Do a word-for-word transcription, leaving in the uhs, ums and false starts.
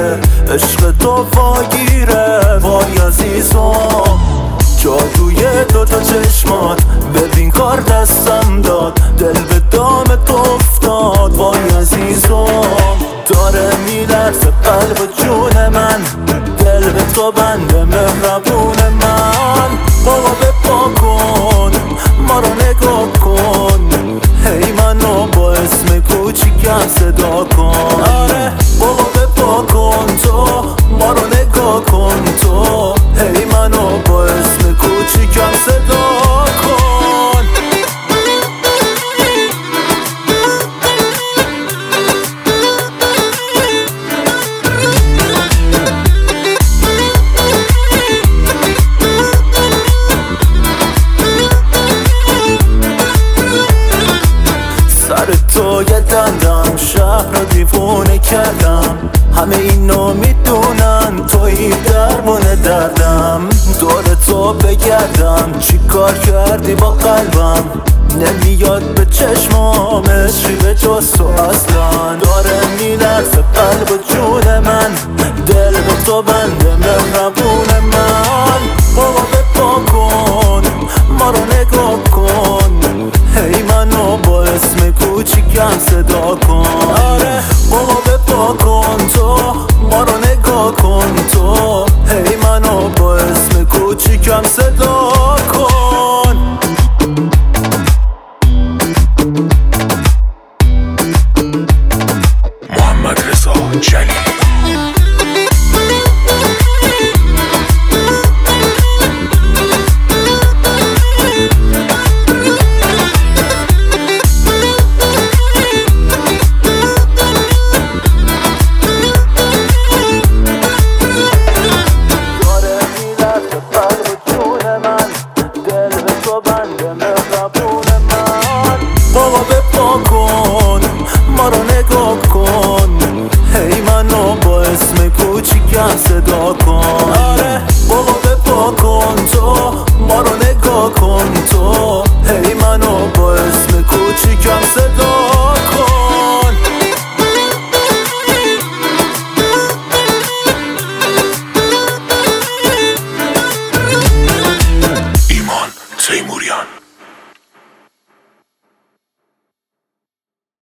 عشق تو واگیره وای عزیزم. جادوی دوتا چشمات ببین کار دستم داد، دل به دام تو افتاد وای عزیزم. داره میلرزه قلب و جون من، دل به تو بنده مهربون من. بابا بپا کن ما رو نگاه کن، هی منو با اسم کوچیکم صدا کن. آره بابا بپا کن تو ما رو نگاه کن، تو هی منو با اسم کوچیکم صدا کن. سر تو یه دندم شهر رو دیوونه کردم، همه اینو میدونن توی درمون دردم. دور تو بگردم چی کار کردی با قلبم، نمیاد به چشمام عشقی به جز تو اصلا. داره میلرزه قلب و جون من، دل به تو بنده